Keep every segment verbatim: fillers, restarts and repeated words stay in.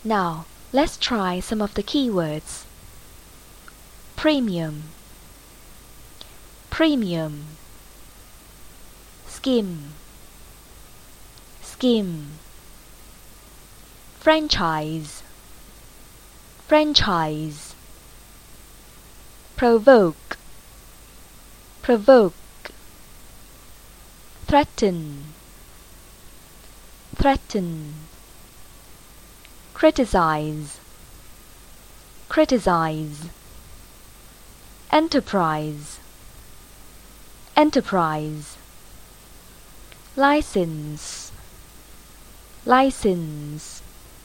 Now, let's try some of the keywords. Premium, premium. Skim, skim. Franchise, franchise. Provoke, provoke. Threaten, threaten. Criticize, criticize. Enterprise, enterprise. License, license.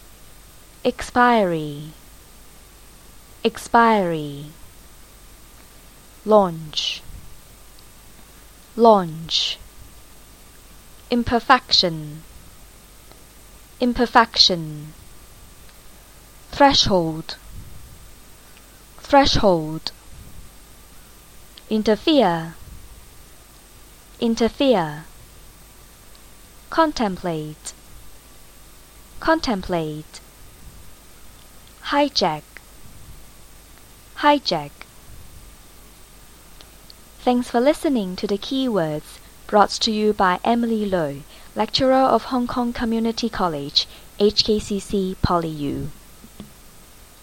Expiry, expiry. Launch, launch. Imperfection, imperfection. Threshold, threshold. Interfere, interfere. Contemplate, contemplate. Hijack, hijack. Thanks for listening to the keywords brought to you by Emily Loy, lecturer of Hong Kong Community College, H K C C PolyU.